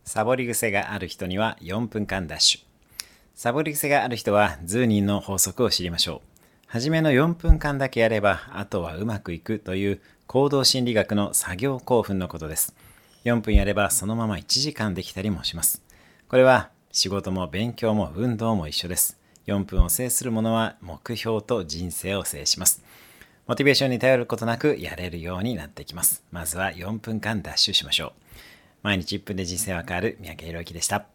サボり癖がある人には4分間ダッシュ。サボり癖がある人はズーニンの法則を知りましょう。はじめの4分間だけやれば、あとはうまくいくという行動心理学の作業興奮のことです。4分やればそのまま1時間できたりもします。これは仕事も勉強も運動も一緒です。4分を制する者は目標と人生を制します。モチベーションに頼ることなくやれるようになってきます。まずは4分間ダッシュしましょう。毎日1分で人生は変わる三宅宏之でした。